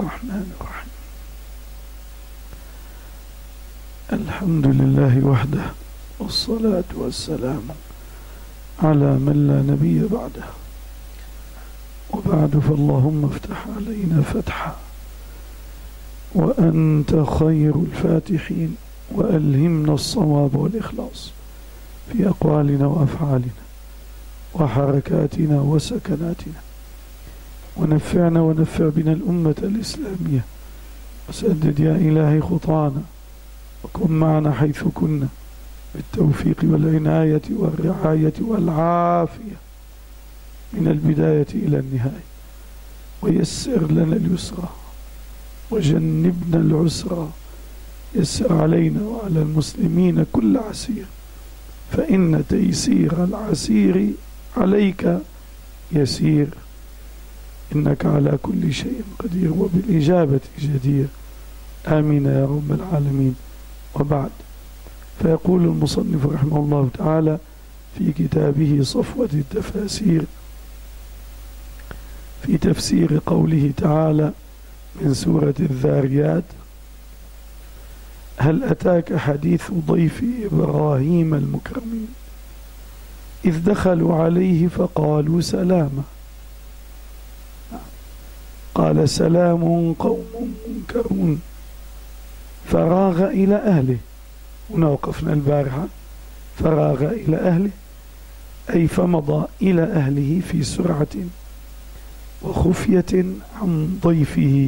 الرحمن الرحيم. الحمد لله وحده، والصلاة والسلام على من لا نبي بعده. وبعد، فاللهم افتح علينا فتحا، وأنت خير الفاتحين، وألهمنا الصواب والإخلاص في أقوالنا وأفعالنا وحركاتنا وسكناتنا، ونفعنا ونفع بنا الأمة الإسلامية، وسدد يا إلهي خطانا، وكن معنا حيث كنا بالتوفيق والعناية والرعاية والعافية من البداية إلى النهاية، ويسر لنا اليسرى وجنبنا العسرى. يسر علينا وعلى المسلمين كل عسير، فإن تيسير العسير عليك يسير، إنك على كل شيء قدير وبالإجابة جدير. آمين يا رب العالمين. وبعد، فيقول المصنف رحمه الله تعالى في كتابه صفوة التفاسير في تفسير قوله تعالى من سورة الذاريات: هل أتاك حديث ضيف إبراهيم المكرمين إذ دخلوا عليه فقالوا سلاما. قال سلام قوم منكرون فراغ إلى أهله. هنا وقفنا البارحة. فراغ إلى أهله أي فمضى إلى أهله في سرعة وخفية عن ضيفه،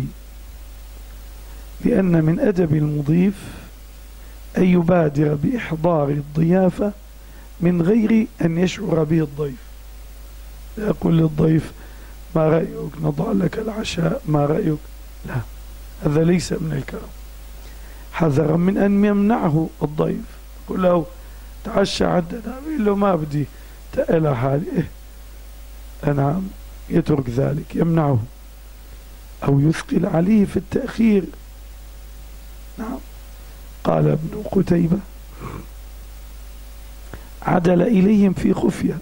لأن من أدب المضيف أن يبادر بإحضار الضيافة من غير أن يشعر به الضيف. يقول للضيف: ما رأيك نضع لك العشاء، ما رأيك؟ لا، هذا ليس من الكرم، حذرا من أن يمنعه الضيف. يقول له: تعشى عندنا، يقول له: ما بدي، تألى حالي. نعم، يترك ذلك، يمنعه أو يثقل عليه في التأخير. نعم. قال ابن قتيبة: عدل إليهم في خفية.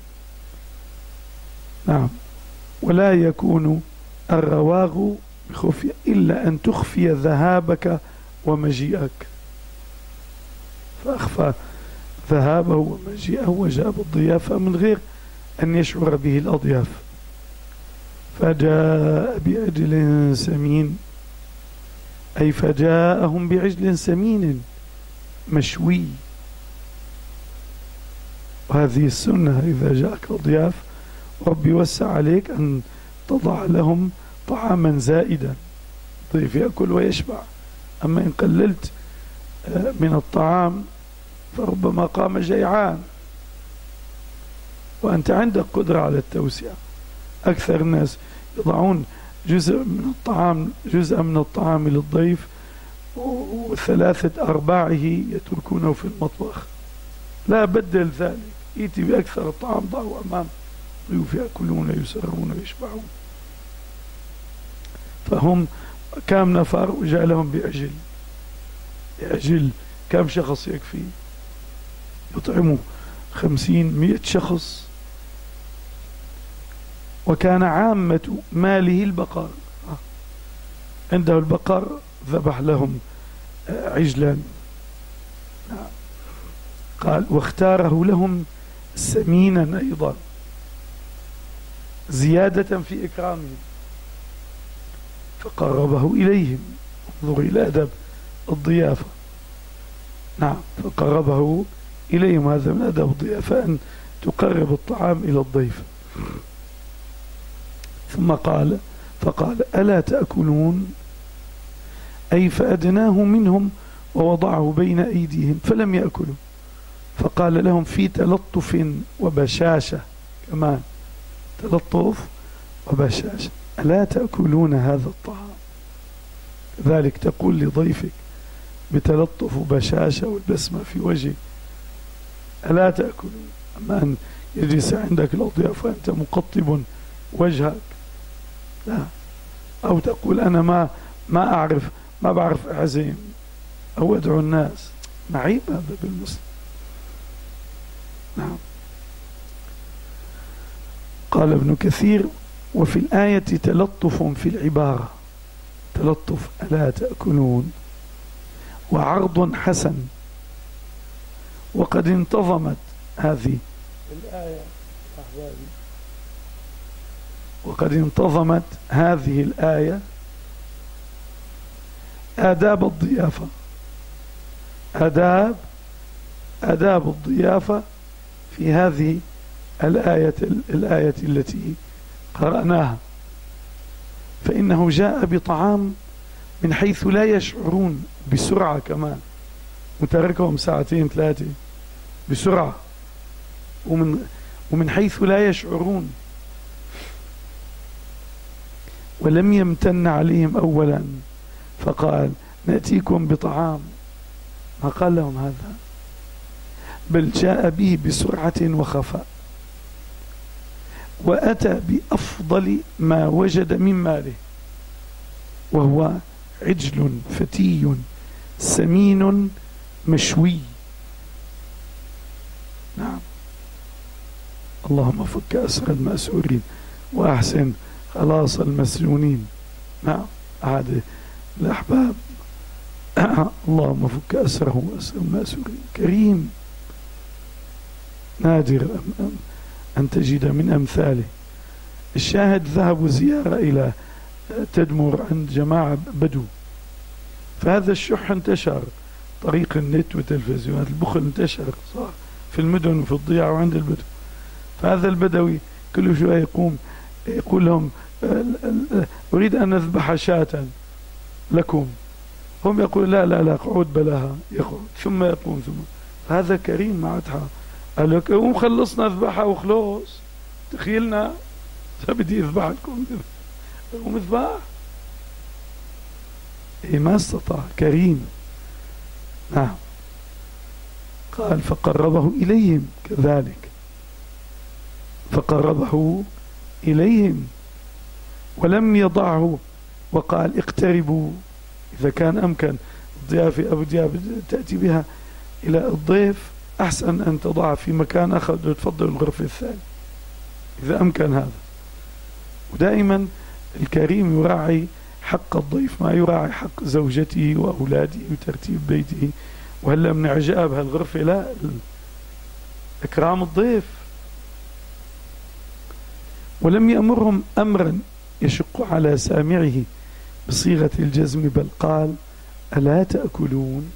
نعم. ولا يكون الرواغ بخفية إلا أن تخفي ذهابك ومجيئك، فأخفى ذهابه ومجيئه وجاب الضيافة من غير أن يشعر به الأضياف. فجاء بعجل سمين، أي فجاءهم بعجل سمين مشوي. وهذه السنة: إذا جاءك ضياف ربي يوسع عليك أن تضع لهم طعاما زائدا، ضيف يأكل ويشبع. أما إن قللت من الطعام فربما قام جيعان، وأنت عندك قدرة على التوسعة. أكثر الناس يضعون جزءا من الطعام للضيف، وثلاثة أرباعه يتركونه في المطبخ. لا، بدل ذلك، ائتي بأكثر الطعام ضعه أمام ضيوف يأكلون يسرون ويشبعون. فهم كم نفر وجاء لهم بعجل كم شخص يكفي؟ يطعموا 50-100 شخص. وكان عامة ماله البقر، عنده البقر، ذبح لهم عجلا. قال: واختاره لهم سمينا أيضا زيادة في إكرامهم، فقربه إليهم. انظر إلى أدب الضيافة. نعم، فقربه إليهم. هذا من أدب الضيافة، أن تقرب الطعام إلى الضيف. ثم فقال: ألا تأكلون؟ أي فأدناه منهم ووضعه بين أيديهم فلم يأكلوا. فقال لهم في تلطف وبشاشة، كمان تلطف وبشاشة: ألا تأكلون هذا الطعام؟ ذلك تقول لضيفك بتلطف وبشاشة والبسمة في وجهك: ألا تأكلون؟ أما أن يجلس عندك الأضياف وأنت مقطب وجهك، لا. أو تقول: أنا ما بعرف أعزم أو أدعو الناس. معيب هذا بالمسلم. نعم. قال ابن كثير: وفي الآية تلطف في العبارة، تلطف ألا تأكلون، وعرض حسن. وقد انتظمت هذه الآية أحبابي، وقد انتظمت هذه الآية آداب الضيافة، آداب الضيافة في هذه الآية التي قرأناها. فإنه جاء بطعام من حيث لا يشعرون، بسرعة كمان، وتركهم ساعتين ثلاثة بسرعة، ومن حيث لا يشعرون. ولم يمتن عليهم أولا فقال نأتيكم بطعام، ما قال لهم هذا، بل جاء به بسرعة وخفاء، وأتى بأفضل ما وجد من ماله، وهو عجل فتي سمين مشوي. نعم، اللهم فك أسر المأسورين وأحسن خلاص المسجونين. نعم، أحد الأحباب اللهم فك أسره وأسر المأسورين. كريم، نادر أن تجد من أمثاله. الشاهد ذهبوا زيارة إلى تدمر عند جماعة بدو، فهذا الشح انتشر طريق النت والتلفزيونات، البخل انتشر صار في المدن وفي الضياع وعند البدو. فهذا البدوي كل شوية يقوم يقول لهم أريد أن أذبح شاة لكم، هم يقول لا لا لا قعود بلاها، يقعد ثم يقوم ثم. هذا كريم ما عدها، قال لك قوم خلصنا اذبحها وخلص، تخيلنا بدي اذبح لكم، قوم اذبح. إيه ما استطاع، كريم. نعم، قال فقربه إليهم، كذلك فقربه إليهم ولم يضعه، وقال اقتربوا إذا كان أمكن. الضيافة أبو دياب تأتي بها إلى الضيف، أحسن أن تضعها في مكان آخر، تفضل الغرفة الثانية إذا أمكن هذا. ودائما الكريم يراعي حق الضيف، ما يراعي حق زوجته وأولاده وترتيب بيته. وهلا من عجائب هالغرفة لا، إكرام الضيف. ولم يأمرهم أمرا يشق على سامعه بصيغة الجزم، بل قال ألا تأكلون،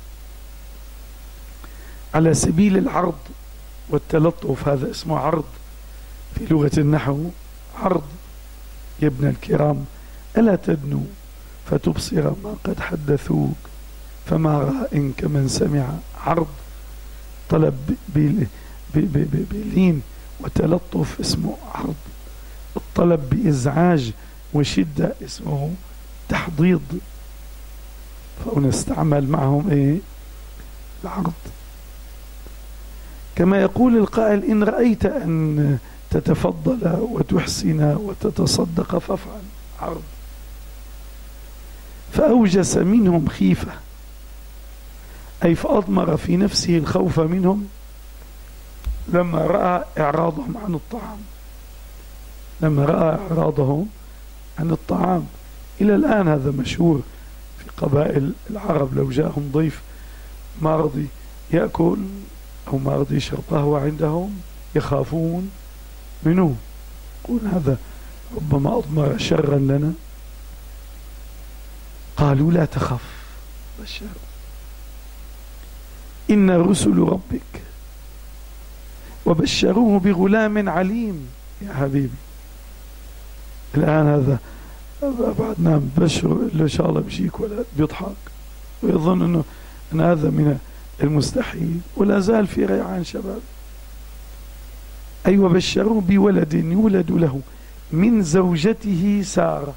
على سبيل العرض والتلطف. هذا اسمه عرض في لغة النحو، عرض. يا ابن الكرام ألا تدنو فتبصر ما قد حدثوك، فما راء كمن سمع. عرض، طلب بلين وتلطف اسمه عرض. الطلب بإزعاج وشدة اسمه تحضيض. فنستعمل معهم ايه؟ العرض. كما يقول القائل إن رأيت أن تتفضل وتحسن وتتصدق فافعل. عرض. فأوجس منهم خيفة، أي فأضمر في نفسه الخوف منهم لما رأى إعراضهم عن الطعام، لما رأى إعراضهم عن الطعام. إلى الآن هذا مشهور في قبائل العرب، لو جاءهم ضيف ما رضي يأكل أو ما رضي يشرب قهوة عندهم يخافون منه، يقول هذا ربما أضمر شرا لنا. قالوا لا تخف، بشر إن رسل ربك، وبشروه بغلام عليم. يا حبيبي الآن هذا بعد نام بشر إن شاء الله بشيك ولا بيضحك ويظن أنه أن هذا من المستحيل، ولا زال في ريعان شباب. أي وبشروه بولد يولد له من زوجته سارة،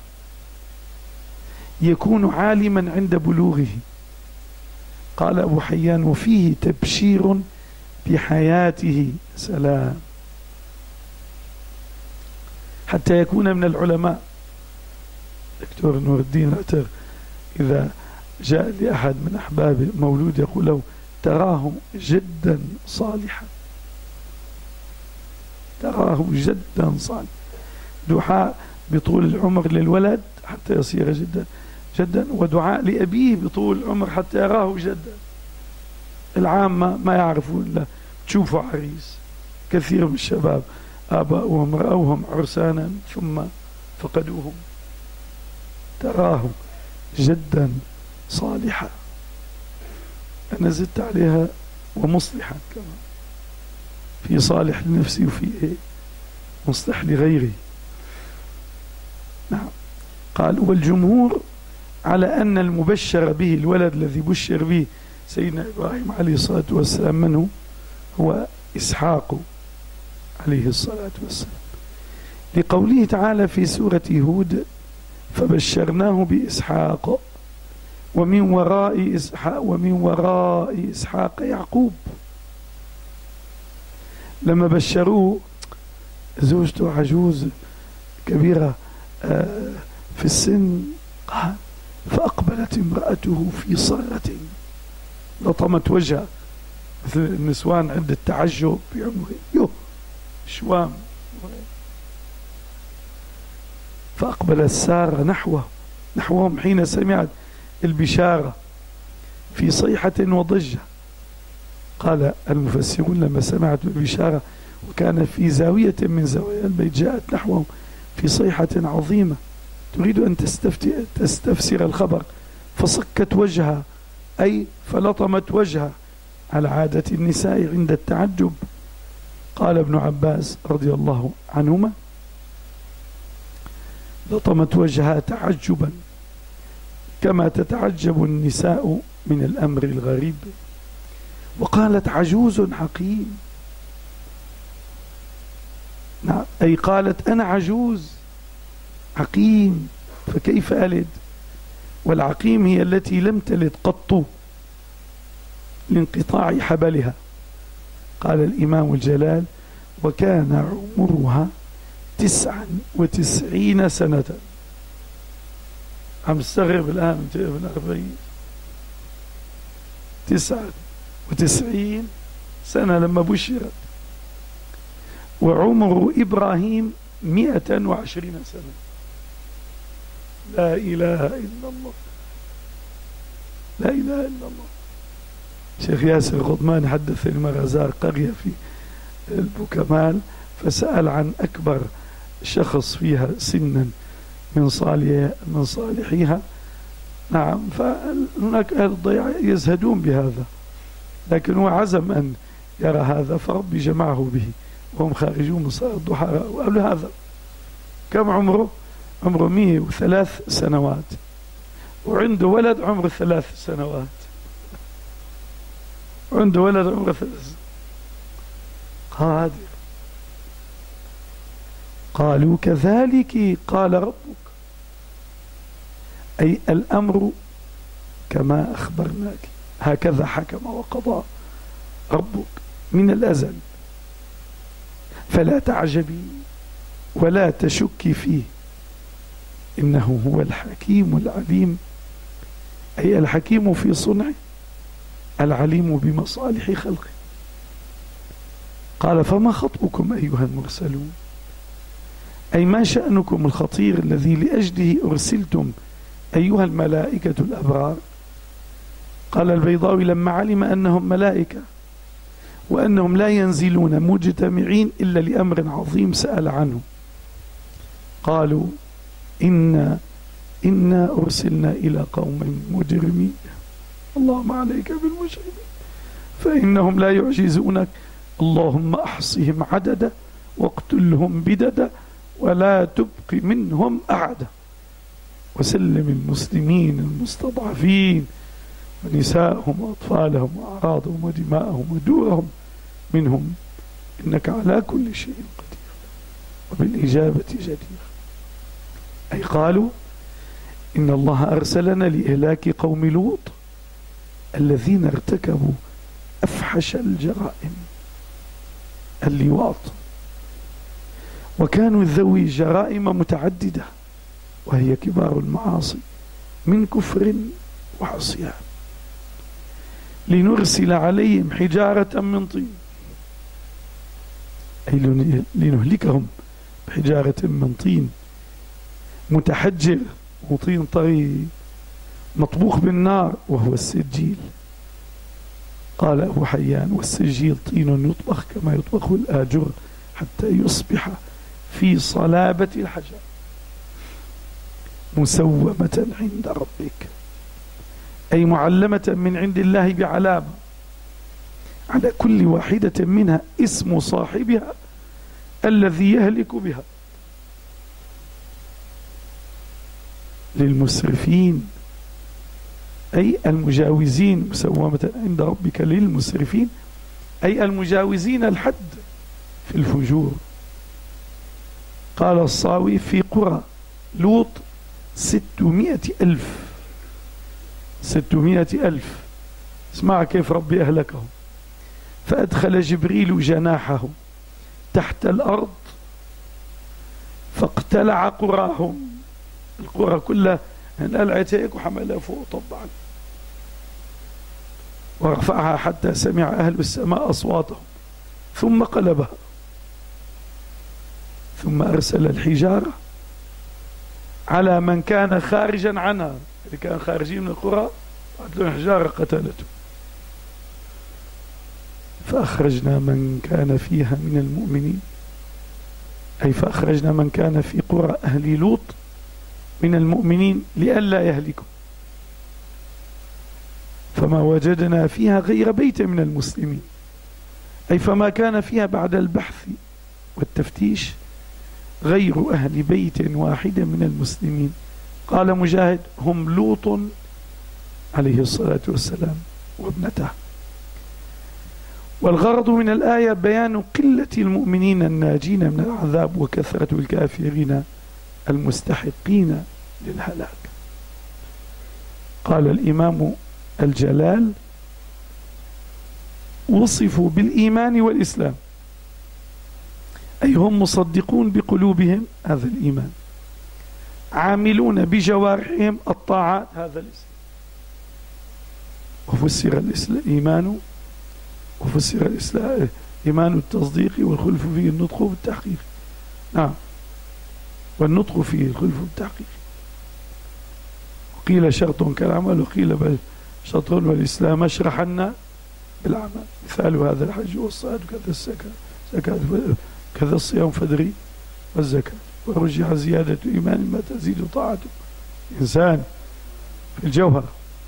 يكون عالما عند بلوغه. قال أبو حيان وفيه تبشير بحياته، سلام، حتى يكون من العلماء. دكتور نور الدين العتر إذا جاء لأحد من أحبابه مولود يقول له تراه جدا صالحا، تراه جدا صالحا. دعاء بطول العمر للولد حتى يصير جدا، ودعاء لأبيه بطول عمر حتى يراه جدا. العامة ما يعرفون إلا تشوفوا عريس. كثير من الشباب آباؤهم رأوهم عرسانا ثم فقدوهم. تراه جدا صالحا، أنا زدت عليها ومصلحا كمان، في صالح لنفسي وفي مصلح لغيري. نعم. قال والجمهور على أن المبشر به، الولد الذي بشر به سيدنا إبراهيم عليه الصلاة والسلام، منه هو إسحاق عليه الصلاة والسلام، لقوله تعالى في سورة هود فبشرناه بإسحاق ومن وراء إسحاق يعقوب. لما بشروه زوجته عجوز كبيرة في السن، قال فأقبلت امرأته في صرة، لطمت وجهها مثل النسوان عند التعجب بعمره شوام، فأقبلت سارة نحوهم حين سمعت البشارة في صيحة وضجة. قال المفسرون لما سمعت البشارة وكان في زاوية من زوايا البيت جاءت نحوهم في صيحة عظيمة تريد أن تستفسر الخبر، فصكت وجهها أي فلطمت وجهها على عادة النساء عند التعجب. قال ابن عباس رضي الله عنهما لطمت وجهها تعجبا كما تتعجب النساء من الأمر الغريب. وقالت عجوز حقيم، نعم، أي قالت أنا عجوز عقيم فكيف ألد؟ والعقيم هي التي لم تلد قط لانقطاع حبلها. قال الإمام الجلال وكان عمرها 99 سنة. عم استغرب الآن انت ابن 40 99 سنة لما بشرت. وعمر إبراهيم 120 سنة. لا إله إلا الله، لا إله إلا الله. شيخ ياسر الغضمان حدثني مرة زار قرية في البوكمال فسأل عن أكبر شخص فيها سنا من صالحيها. نعم، فهناك أهل الضيعة يزهدون بهذا، لكن هو عزم أن يرى هذا فربي جمعه به وهم خارجون من صلاة الضحى. وقبل هذا كم عمره؟ عمره 103 سنوات، وعنده ولد عمره 3 سنوات، عنده ولد عمره 3 سنوات قادر. قالوا كذلك قال ربك، أي الأمر كما أخبرناك، هكذا حكم وقضى ربك من الأزل، فلا تعجبي ولا تشكي فيه، إنه هو الحكيم العليم، أي الحكيم في صنعه العليم بمصالح خلقه. قال فما خطبكم أيها المرسلون، أي ما شأنكم الخطير الذي لأجله أرسلتم أيها الملائكة الأبرار. قال البيضاوي لما علم أنهم ملائكة وأنهم لا ينزلون مجتمعين إلا لأمر عظيم سأل عنه. قالوا إنا أرسلنا إلى قوم مجرمين، اللهم عليك بالمجرمين فإنهم لا يعجزونك، اللهم أحصهم عددا واقتلهم بددا ولا تبق منهم أحدا، وسلم المسلمين المستضعفين ونساءهم وأطفالهم وأعراضهم ودماءهم ودورهم منهم، إنك على كل شيء قدير وبالإجابة جدير. أي قالوا إن الله أرسلنا لإهلاك قوم لوط الذين ارتكبوا أفحش الجرائم اللواط، وكانوا ذوي جرائم متعددة وهي كبار المعاصي من كفر وعصيان، لنرسل عليهم حجارة من طين، أي لنهلكهم بحجارة من طين متحجر وطين طري مطبوخ بالنار وهو السجيل. قال أبو حيان: والسجيل طين يطبخ كما يطبخ الآجر حتى يصبح في صلابة الحجر، مسومة عند ربك، أي معلمة من عند الله بعلامة على كل واحدة منها اسم صاحبها الذي يهلك بها. للمسرفين أي المجاوزين، مسومة عند ربك للمسرفين أي المجاوزين الحد في الفجور. قال الصاوي: في قرى لوط 600,000. 600,000. اسمع كيف ربي أهلكهم. فأدخل جبريل جناحه تحت الأرض فاقتلع قراهم، القرى كلها انقلعت هيك وحملها فوق طبعا، ورفعها حتى سمع أهل السماء أصواتهم، ثم قلبها، ثم أرسل الحجارة على من كان خارجا عنها، اللي كان خارجين من القرى بعت لهم حجارة قتلته. فأخرجنا من كان فيها من المؤمنين، أي فأخرجنا من كان في قرى أهل لوط من المؤمنين لئلا يهلكوا، فما وجدنا فيها غير بيت من المسلمين، أي فما كان فيها بعد البحث والتفتيش غير أهل بيت واحد من المسلمين. قال مجاهد: هم لوط عليه الصلاة والسلام وابنته. والغرض من الآية بيان قلة المؤمنين الناجين من العذاب وكثرة الكافرين المستحقين للهلاك. قال الإمام الجلال: وصفوا بالإيمان والإسلام، أي هم مصدقون بقلوبهم هذا الإيمان، عاملون بجوارحهم الطاعات هذا الإسلام. وفسر الإيمان، وفسر الإسلام إيمان التصديق والخلف فيه النطق بالتحقيق. نعم، والنطق فيه الخلف بالتحقيق. وقيل شرط كالعمل، وقيل بل شرط والإسلام اشرحنا بالعمل. مثال هذا الحج والصلاة كذا الزكاة كذا الصيام فدري والزكاة. ورجع زيادة إيمان ما تزيد طاعة الإنسان في الجوهر.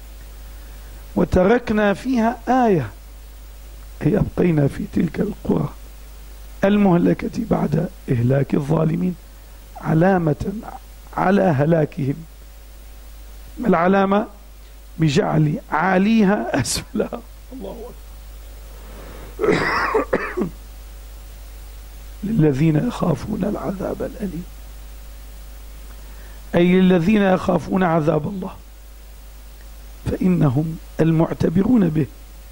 وتركنا فيها آية، أي أبقينا في تلك القرى المهلكة بعد إهلاك الظالمين علامة على هلاكهم. ما العلامة؟ بجعل عاليها أسفلها. الله أكبر. للذين يخافون العذاب الأليم، أي للذين يخافون عذاب الله، فإنهم المعتبرون به.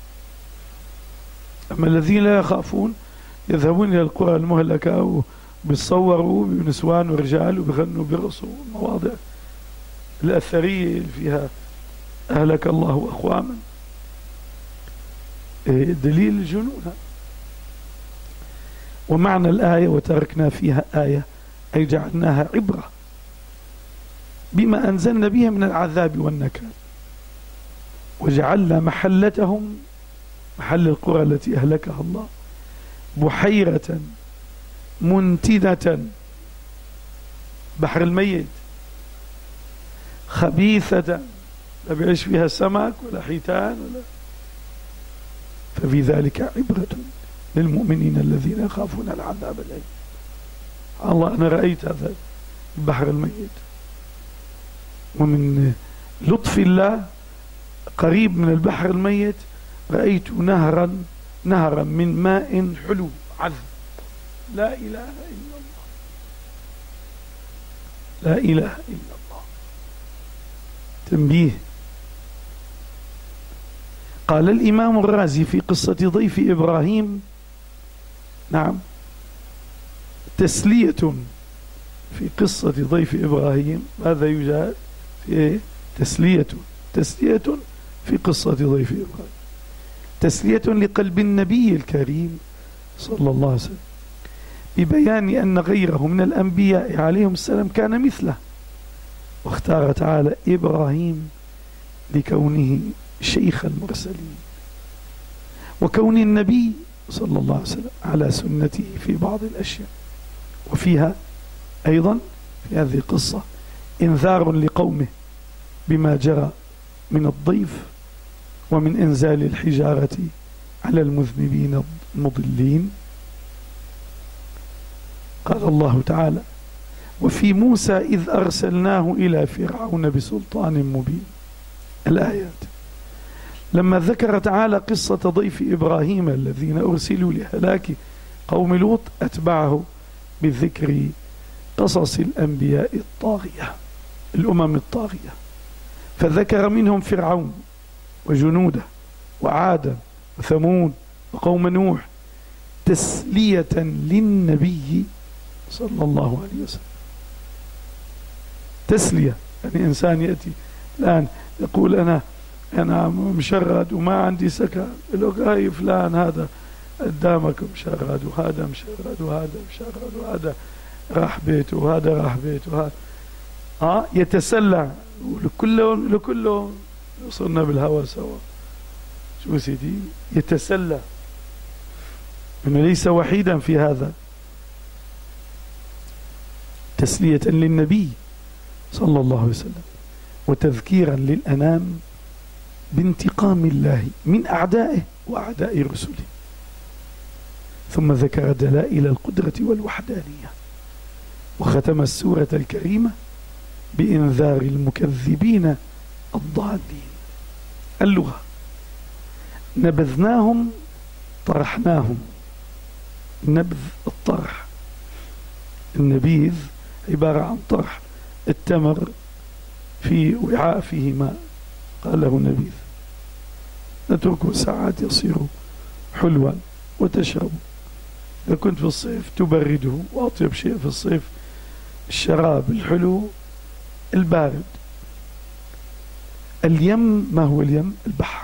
أما الذين لا يخافون يذهبون إلى القرى المهلكة وبيتصوروا بنسوان ورجال وبيغنوا بيرقصوا المواضع الأثرية اللي فيها أهلك الله أقواما. دليل الجنون. ومعنى الآية وتركنا فيها آية أي جعلناها عبرة بما أنزلنا بها من العذاب والنكال، وجعلنا محلتهم، محل القرى التي أهلكها الله، بحيرة منتنة، بحر الميت، خبيثة لا بيعيش فيها سمك ولا حيتان ولا. ففي ذلك عبرة للمؤمنين الذين يخافون العذاب الأليم. الله، أنا رأيت هذا البحر الميت، ومن لطف الله قريب من البحر الميت رأيت نهرا من ماء حلو عذب. لا إله إلا الله، لا إله إلا الله. تنبيه. قال الإمام الرازي في قصة ضيف إبراهيم، نعم، تسلية في قصة ضيف إبراهيم. ماذا يوجد في تسلية في قصة ضيف إبراهيم، تسلية لقلب النبي الكريم صلى الله عليه وسلم، ببيان أن غيره من الأنبياء عليهم السلام كان مثله، واختار تعالى إبراهيم لكونه شيخ المرسلين، وكون النبي صلى الله عليه وسلم على سنته في بعض الأشياء. وفيها أيضا في هذه القصة إنذار لقومه بما جرى من الضيف ومن إنزال الحجارة على المذنبين المضلين. قال الله تعالى: وفي موسى إذ أرسلناه إلى فرعون بسلطان مبين. الآيات. لما ذكر تعالى قصة ضيف إبراهيم الذين أرسلوا لهلاك قوم لوط، أتبعه بذكر قصص الأنبياء الطاغية، الأمم الطاغية، فذكر منهم فرعون وجنوده وعاد وثمود وقوم نوح تسلية للنبي صلى الله عليه وسلم. تسلية يعني إنسان يأتي الآن يقول أنا مشرد وما عندي سكن، يقول لك هاي فلان هذا قدامك مشرد وهذا مشرد وهذا مشرد وهذا راح بيته وهذا راح بيته وهذا يتسلى لكلهم وصلنا بالهوى سوا. شو سيدي؟ يتسلى إنه ليس وحيدا في هذا. تسلية للنبي صلى الله عليه وسلم وتذكيرا للأنام بانتقام الله من أعدائه وأعداء رسله. ثم ذكر دلائل القدرة والوحدانية، وختم السورة الكريمة بإنذار المكذبين الضالين. اللغة: نبذناهم طرحناهم. نبذ الطرح، النبيذ عبارة عن طرح التمر في وعاء فيه ماء، قال له نبيذ. نتركه ساعات يصير حلوا وتشرب. إذا كنت في الصيف تبرده، وأطيب شيء في الصيف الشراب الحلو البارد. اليم، ما هو اليم؟ البحر.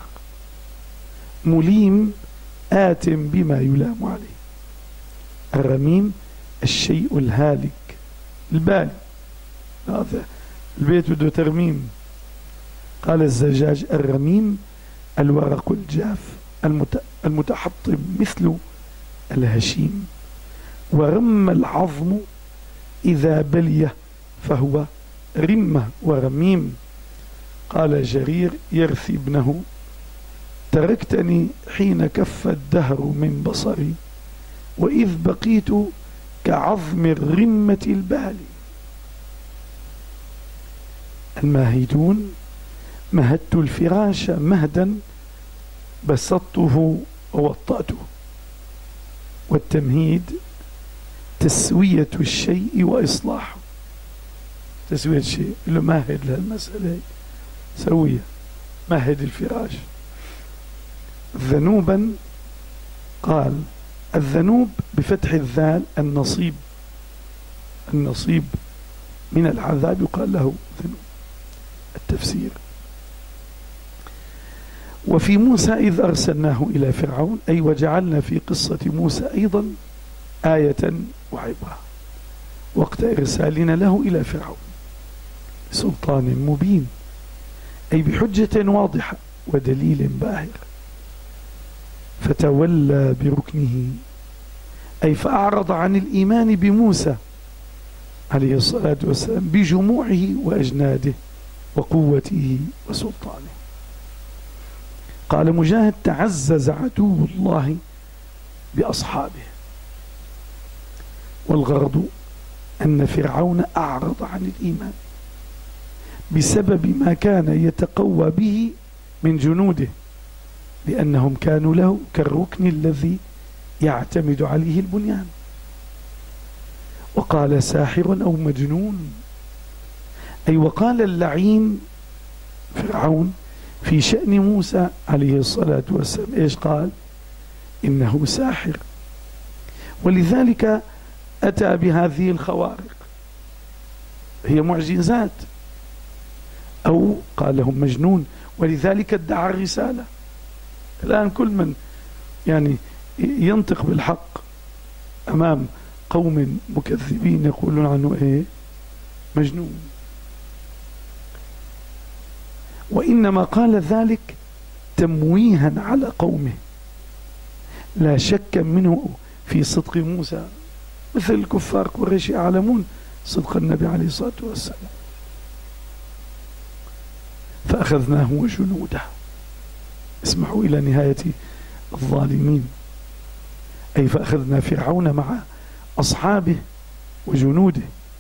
مليم آت بما يلام عليه. الرميم الشيء الهالك البالي، هذا البيت بده ترميم. قال الزجاج: الرميم الورق الجاف المتحطم مثل الهشيم، ورم العظم إذا بليه فهو رمة ورميم. قال جرير يرثي ابنه: تركتني حين كف الدهر من بصري، وإذ بقيت كعظم الرمة البالي. الماهدون: مهدت الفراش مهدا بسطته ووطأته. والتمهيد تسوية الشيء وإصلاحه. تسوية الشيء اللي مهد لهالمسألة، سوية، مهد الفراش. ذنوبا، قال الذنوب بفتح الذال النصيب. النصيب من العذاب يقال له ذنوب. التفسير: وفي موسى إذ أرسلناه إلى فرعون، أي وجعلنا في قصة موسى أيضا آية وعبرة وقت إرسالنا له إلى فرعون سلطان مبين، أي بحجة واضحة ودليل باهر. فتولى بركنه، أي فأعرض عن الإيمان بموسى عليه الصلاة والسلام بجموعه وأجناده وقوته وسلطانه. قال مجاهد: تعزز عدو الله بأصحابه. والغرض أن فرعون أعرض عن الإيمان بسبب ما كان يتقوى به من جنوده، لأنهم كانوا له كالركن الذي يعتمد عليه البنيان. وقال: ساحر أو مجنون، أي وقال اللعين فرعون في شأن موسى عليه الصلاة والسلام، إيش قال؟ إنه ساحر. ولذلك أتى بهذه الخوارق، هي معجزات. أو قال لهم مجنون، ولذلك ادعى الرسالة. الآن كل من يعني ينطق بالحق أمام قوم مكذبين يقولون عنه إيه؟ مجنون. وإنما قال ذلك تمويها على قومه، لا شك منه في صدق موسى، مثل الكفار قريش يعلمون صدق النبي عليه الصلاة والسلام. فأخذناه وجنوده. اسمحوا إلى نهاية الظالمين، أي فأخذنا فرعون مع أصحابه وجنوده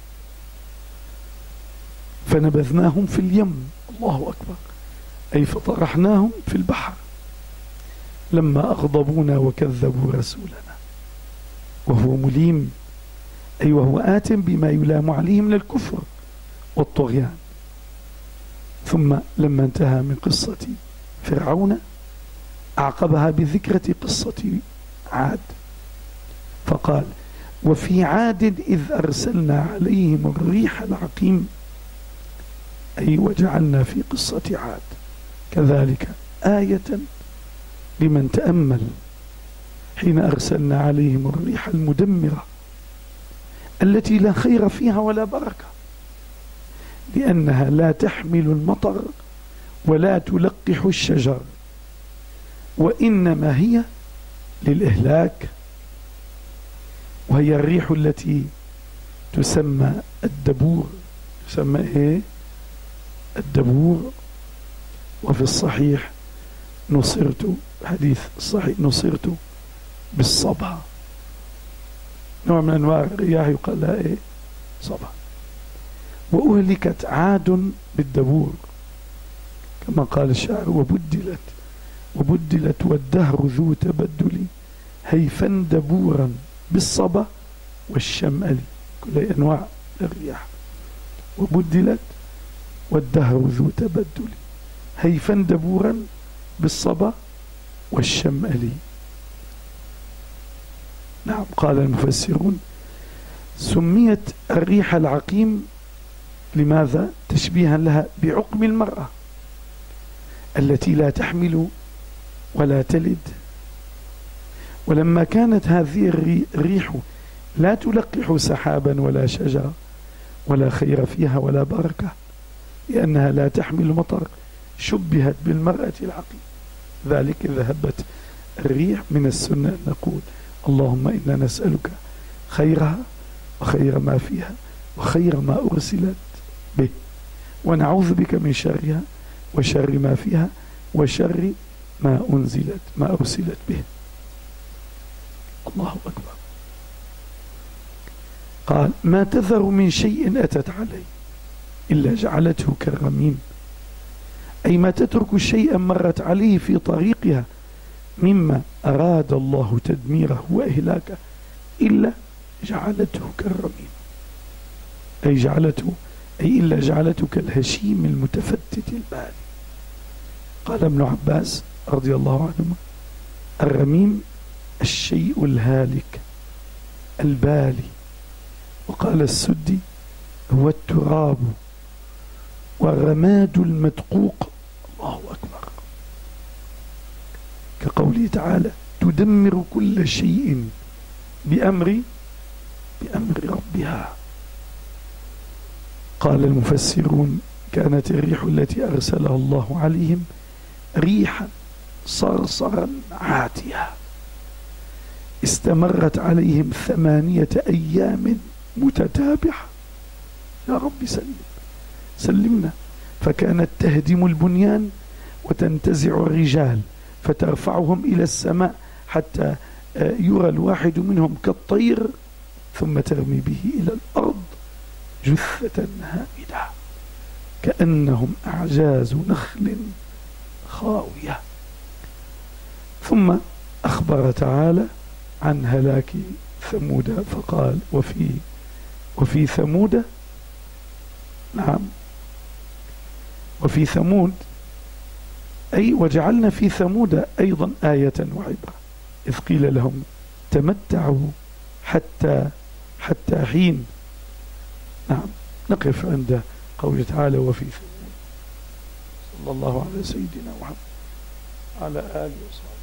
فنبذناهم في اليم. الله أكبر. أي فطرحناهم في البحر لما أغضبونا وكذبوا رسولنا، وهو مليم، أي وهو آت بما يلام عليه من الكفر والطغيان. ثم لما انتهى من قصة فرعون أعقبها بذكرة قصة عاد، فقال وفي عاد إذ أرسلنا عليهم الريح العقيم، أي وجعلنا في قصة عاد كذلك آية لمن تأمل، حين أرسلنا عليهم الريح المدمرة التي لا خير فيها ولا بركة، لأنها لا تحمل المطر ولا تلقح الشجر، وإنما هي للإهلاك. وهي الريح التي تسمى الدبور. تسمى إيه؟ الدبور. وفي الصحيح نصرت، حديث صحيح، نصرت بالصبا، نوع من أنواع الرياح يقال لها إيه؟ صبا. وأهلكت عاد بالدبور كما قال الشاعر وبدلت والدهر ذو تبدل هيفا دبورا بالصبا والشمال، كل أنواع الرياح. وبدلت والدهر ذو تبدل هيفا دبورا بالصبا والشمال. نعم. قال المفسرون سميت الريح العقيم لماذا؟ تشبيها لها بعقم المرأة التي لا تحمل ولا تلد. ولما كانت هذه الريح لا تلقح سحابا ولا شجرة ولا خير فيها ولا بركة، لأنها لا تحمل مطر، شبهت بالمرأة العقيم. ذلك ذهبت الريح. من السنة أن نقول اللهم إنا نسألك خيرها وخير ما فيها وخير ما أرسلت به، ونعوذ بك من شرها وشر ما فيها وشر ما أرسلت به. الله أكبر. قال ما تذر من شيء أتت عليه إلا جعلته كالرميم، أي ما تترك شيئا مرت عليه في طريقها مما أراد الله تدميره وإهلاكه إلا جعلته كالرميم، أي إلا جعلته كالهشيم المتفتت البالي. قال ابن عباس رضي الله عنهما الرميم الشيء الهالك البالي. وقال السدي هو التراب والرماد المدقوق. الله أكبر. كقوله تعالى تدمر كل شيء بأمر ربها. قال المفسرون كانت الريح التي أرسلها الله عليهم ريحا صرصرا عاتية استمرت عليهم 8 أيام متتابعة. يا رب سلمنا. فكانت تهدم البنيان وتنتزع الرجال فترفعهم إلى السماء حتى يرى الواحد منهم كالطير، ثم ترمي به إلى الأرض جثة هامدة كأنهم أعجاز نخل خاوية. ثم أخبر تعالى عن هلاك ثمود فقال وفي ثمود. نعم. وفي ثمود أي وجعلنا في ثمود أيضا آية وعبرة إذ قيل لهم تمتعوا حتى حين. نعم. نقف عند قوله تعالى وفي ثمود. صلى الله على سيدنا محمد على آله وصحبه.